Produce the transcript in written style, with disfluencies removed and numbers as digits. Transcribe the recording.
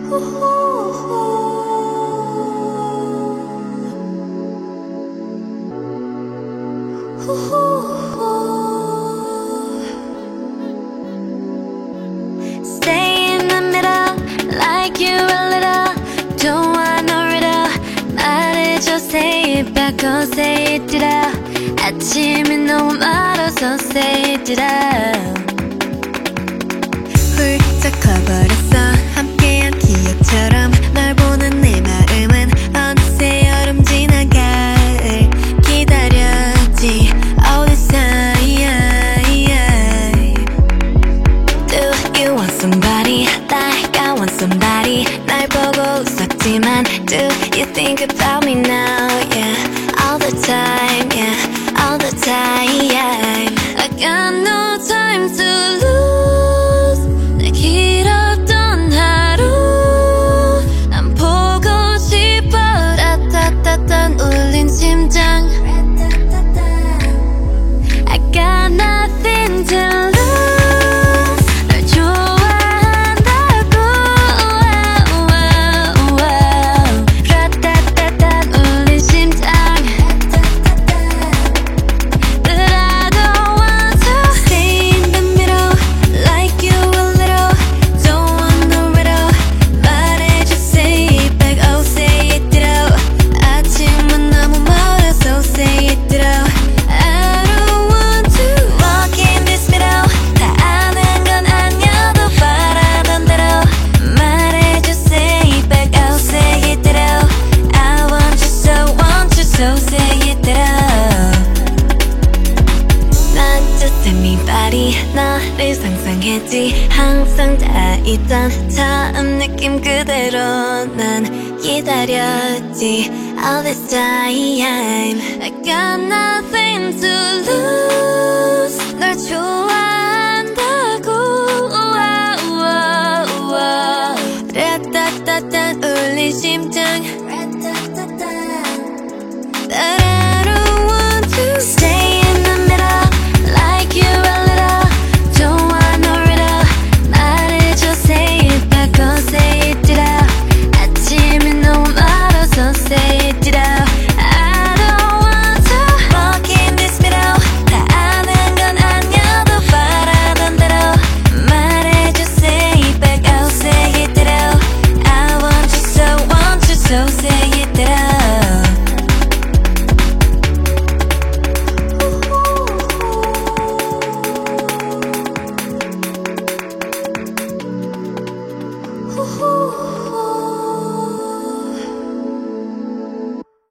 Stay in the middle, like you a little. Don't want no riddle. 말해줘, say it back, oh say it out. 아침이 너무 멀어서 say it out. 훌쩍 커버렸어 함께한 기억처럼 널 보는 내 마음은 어느새 여름 지난 가을 기다렸지 all this time. Do you want somebody like I want somebody? 날 보고 웃었지만 do you think about me now? Yeah, all the time, yeah, all the time. I got no time to lose. 내 길었던 하루 난 보고 싶어. 라따따따 울린 심장. I got nothing to lose. 널 좋아한다고. 라따따따 울린 심장. But I don't want to Stay in the middle like you a little. Don't want no riddle. 말해줘 say it back, oh say it out. 아침은 너무 멀어서 say it out. I don't want to walk in this middle. 다 아는 건 아니어도 바라던 대로 말해줘 say it back, oh say it out. I want you so say it out. Not just anybody. 너를 상상했지. 항상 다 있던 처음 느낌 그대로 난 기다렸지 all this time. I got nothing to lose. 널 좋아한다고. 라따따따 울린 심장.